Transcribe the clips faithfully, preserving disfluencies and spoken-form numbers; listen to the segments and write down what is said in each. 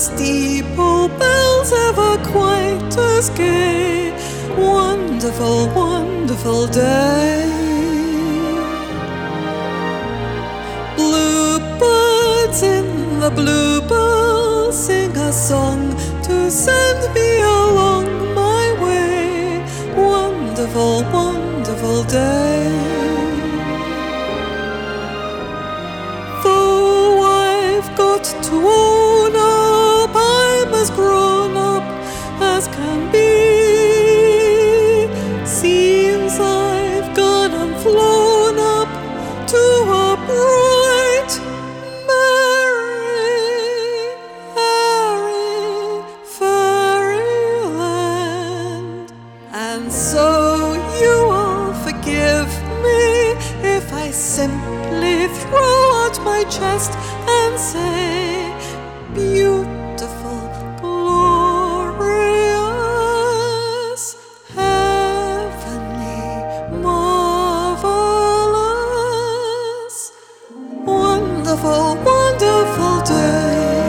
steeple bells ever quite as gay. Wonderful, wonderful day. Bluebirds in the bluebell sing a song to send me along my way. Wonderful, wonderful day. Though I've got to own up, I'm as grown up as can be. Seems I've gone and flown up to a bright, merry, airy fairyland. And so you will forgive me if I simply throw out my chest and say, beautiful, glorious, heavenly, marvelous, wonderful, wonderful day.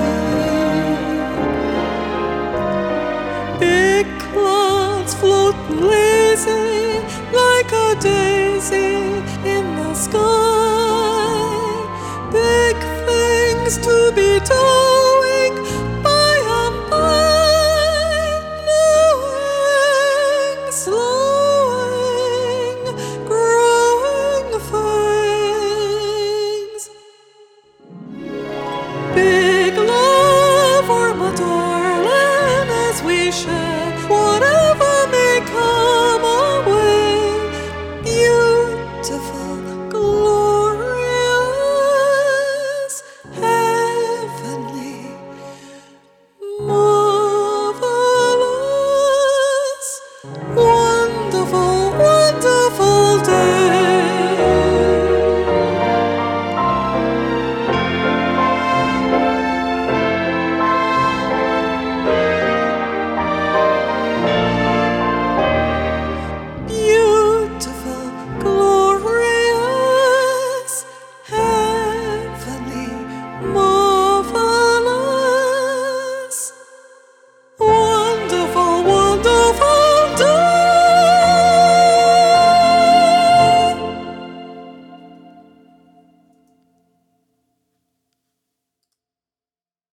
Big clouds float lazy like a daisy in the sky. Big things to be towing by and by. Knowing, slowing, growing things. Big love for my darling as we share